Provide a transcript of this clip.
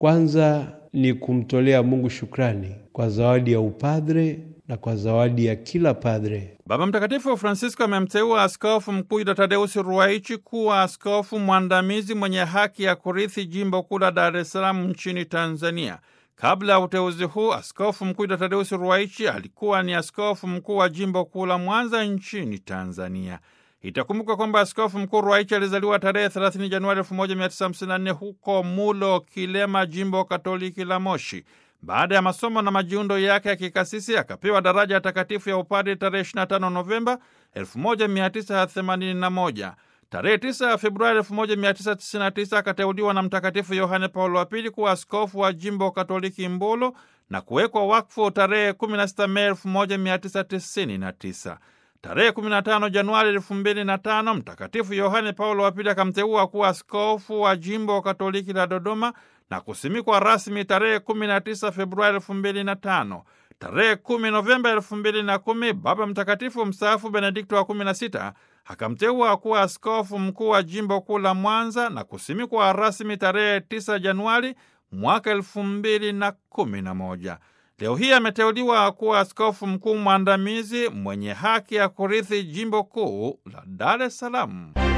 Kwanza ni kumtolea Mungu shukrani kwa zawadi ya upadre na kwa zawadi ya kila padre. Baba Mtakatifu Francisco amemteua Askofu Mkuu Yuda Tadeusi Ruwaichi kuwa askofu mwandamizi mwenye haki ya kurithi jimbo kuu la Dar es Salaam nchini Tanzania. Kabla ya uteuzi huu, Askofu Mkuu Yuda Tadeusi Ruwaichi alikuwa ni askofu mkuu wa jimbo kuu la Mwanza nchini Tanzania. Itakumbuka kwamba Askofu Mkuu Ruwaichi alizaliwa tarehe 30 Januari 1954 huko Mulo Kilema, jimbo Katoliki la Moshi. Baada ya masomo na majiundo yake ya kikasisi akapewa daraja ya takatifu ya upadre tarehe 25 Novemba 1981. Tarehe 9 Februari 1999 akateuliwa na Mtakatifu Yohane Paulo wa Pili kuwa askofu wa jimbo Katoliki Mbulu na kuwekwa wakfu tarehe 16 Mei 1999. Tarehe 15 Januari 2005 Mtakatifu Yohane Paulo wa Pili akamteua kuwa askofu wa jimbo Katoliki la Dodoma na kusimikwa rasmi tarehe 19 Februari 2005. Tarehe 10 Novemba 2010 Baba Mtakatifu mstaafu Benedikto wa 16 akamteua kuwa askofu mkuu wa jimbo kuu la Mwanza na kusimikwa rasmi tarehe 9 Januari mwaka 2011. Leo hii ameteuliwa kuwa askofu mkuu mwandamizi mwenye haki ya kurithi jimbo kuu la Dar es Salaam.